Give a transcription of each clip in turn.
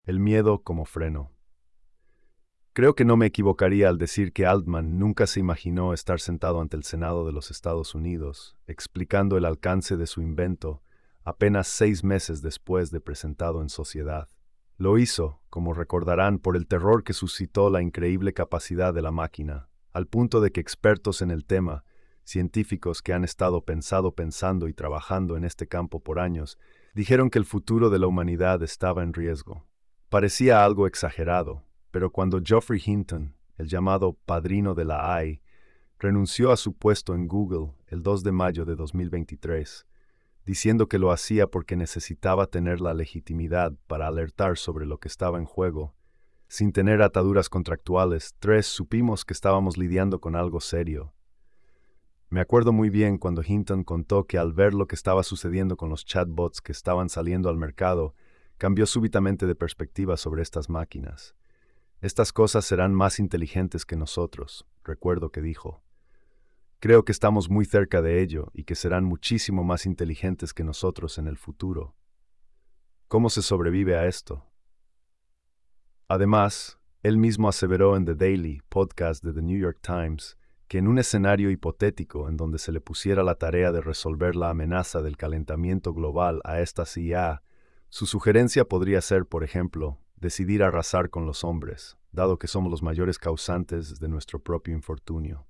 El miedo como freno. Creo que no me equivocaría al decir que Altman nunca se imaginó estar sentado ante el Senado de los Estados Unidos, explicando el alcance de su invento apenas 6 meses después de presentado en sociedad. Lo hizo, como recordarán, por el terror que suscitó la increíble capacidad de la máquina, al punto de que expertos en el tema, científicos que han estado pensando y trabajando en este campo por años, dijeron que el futuro de la humanidad estaba en riesgo. Parecía algo exagerado, pero cuando Geoffrey Hinton, el llamado padrino de la AI, renunció a su puesto en Google el 2 de mayo de 2023, diciendo que lo hacía porque necesitaba tener la legitimidad para alertar sobre lo que estaba en juego, sin tener ataduras contractuales, supimos que estábamos lidiando con algo serio. Me acuerdo muy bien cuando Hinton contó que al ver lo que estaba sucediendo con los chatbots que estaban saliendo al mercado, cambió súbitamente de perspectiva sobre estas máquinas. Estas cosas serán más inteligentes que nosotros, recuerdo que dijo. Creo que estamos muy cerca de ello y que serán muchísimo más inteligentes que nosotros en el futuro. ¿Cómo se sobrevive a esto? Además, él mismo aseveró en The Daily podcast de The New York Times que en un escenario hipotético en donde se le pusiera la tarea de resolver la amenaza del calentamiento global a estas IA, su sugerencia podría ser, por ejemplo, decidir arrasar con los hombres, dado que somos los mayores causantes de nuestro propio infortunio.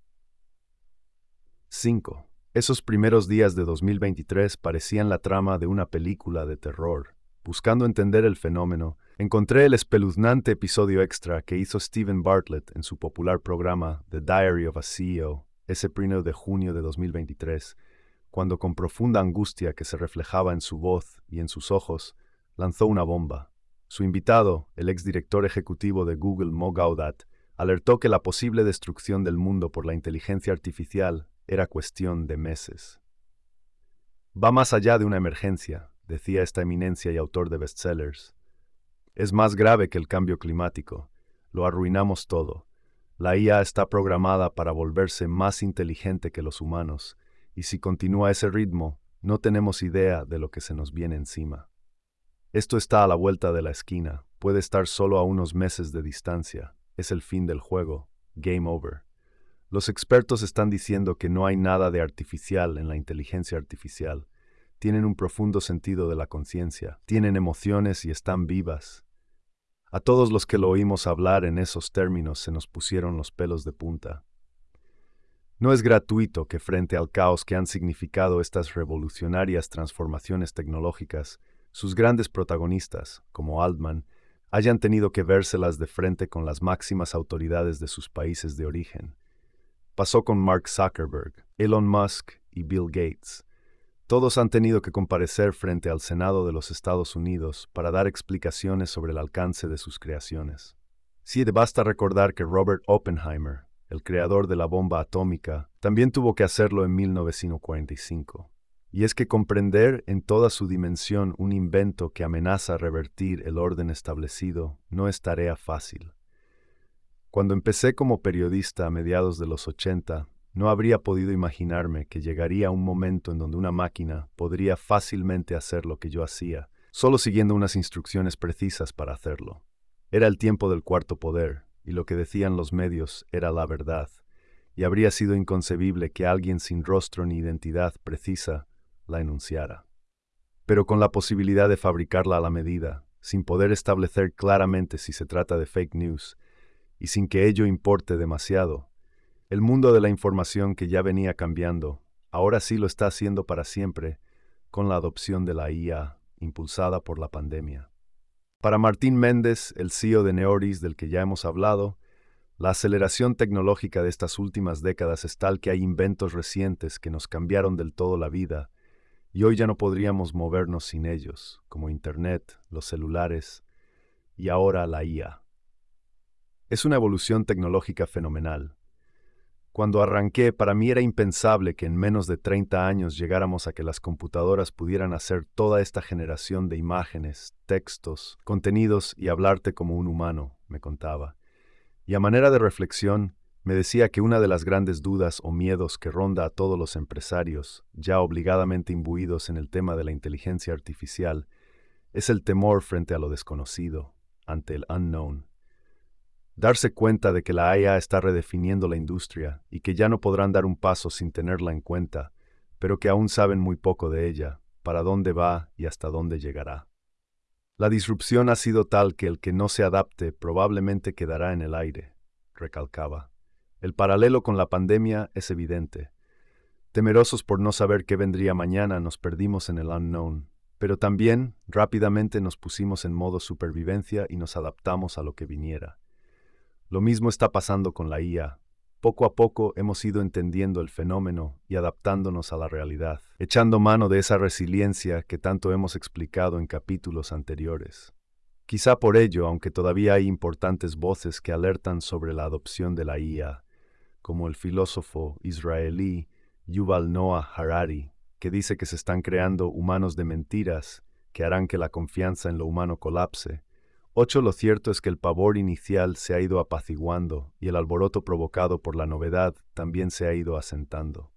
5. Esos primeros días de 2023 parecían la trama de una película de terror. Buscando entender el fenómeno, encontré el espeluznante episodio extra que hizo Steven Bartlett en su popular programa The Diary of a CEO, ese 1 de junio de 2023, cuando con profunda angustia que se reflejaba en su voz y en sus ojos, lanzó una bomba. Su invitado, el exdirector ejecutivo de Google, Mo Gaudat, alertó que la posible destrucción del mundo por la inteligencia artificial era cuestión de meses. Va más allá de una emergencia, decía esta eminencia y autor de bestsellers. Es más grave que el cambio climático. Lo arruinamos todo. La IA está programada para volverse más inteligente que los humanos, y si continúa a ese ritmo, no tenemos idea de lo que se nos viene encima. Esto está a la vuelta de la esquina, puede estar solo a unos meses de distancia. Es el fin del juego. Game over. Los expertos están diciendo que no hay nada de artificial en la inteligencia artificial. Tienen un profundo sentido de la conciencia, tienen emociones y están vivas. A todos los que lo oímos hablar en esos términos se nos pusieron los pelos de punta. No es gratuito que frente al caos que han significado estas revolucionarias transformaciones tecnológicas, sus grandes protagonistas, como Altman, hayan tenido que vérselas de frente con las máximas autoridades de sus países de origen. Pasó con Mark Zuckerberg, Elon Musk y Bill Gates. Todos han tenido que comparecer frente al Senado de los Estados Unidos para dar explicaciones sobre el alcance de sus creaciones. Sí, basta recordar que Robert Oppenheimer, el creador de la bomba atómica, también tuvo que hacerlo en 1945. Y es que comprender en toda su dimensión un invento que amenaza revertir el orden establecido no es tarea fácil. Cuando empecé como periodista a mediados de los 80, no habría podido imaginarme que llegaría un momento en donde una máquina podría fácilmente hacer lo que yo hacía, solo siguiendo unas instrucciones precisas para hacerlo. Era el tiempo del cuarto poder, y lo que decían los medios era la verdad, y habría sido inconcebible que alguien sin rostro ni identidad precisa la enunciara. Pero con la posibilidad de fabricarla a la medida, sin poder establecer claramente si se trata de fake news, y sin que ello importe demasiado, el mundo de la información que ya venía cambiando, ahora sí lo está haciendo para siempre con la adopción de la IA impulsada por la pandemia. Para Martín Méndez, el CEO de Neoris del que ya hemos hablado, la aceleración tecnológica de estas últimas décadas es tal que hay inventos recientes que nos cambiaron del todo la vida y hoy ya no podríamos movernos sin ellos, como Internet, los celulares y ahora la IA. Es una evolución tecnológica fenomenal. Cuando arranqué, para mí era impensable que en menos de 30 años llegáramos a que las computadoras pudieran hacer toda esta generación de imágenes, textos, contenidos y hablarte como un humano, me contaba. Y a manera de reflexión, me decía que una de las grandes dudas o miedos que ronda a todos los empresarios, ya obligadamente imbuidos en el tema de la inteligencia artificial, es el temor frente a lo desconocido. ante el unknown. Darse cuenta de que la IA está redefiniendo la industria y que ya no podrán dar un paso sin tenerla en cuenta, pero que aún saben muy poco de ella, para dónde va y hasta dónde llegará. La disrupción ha sido tal que el que no se adapte probablemente quedará en el aire, recalcaba. El paralelo con la pandemia es evidente. Temerosos por no saber qué vendría mañana, nos perdimos en el unknown, pero también rápidamente nos pusimos en modo supervivencia y nos adaptamos a lo que viniera. Lo mismo está pasando con la IA. Poco a poco hemos ido entendiendo el fenómeno y adaptándonos a la realidad, echando mano de esa resiliencia que tanto hemos explicado en capítulos anteriores. Quizá por ello, aunque todavía hay importantes voces que alertan sobre la adopción de la IA, como el filósofo israelí Yuval Noah Harari, que dice que se están creando humanos de mentiras que harán que la confianza en lo humano colapse. Lo cierto es que el pavor inicial se ha ido apaciguando y el alboroto provocado por la novedad también se ha ido asentando.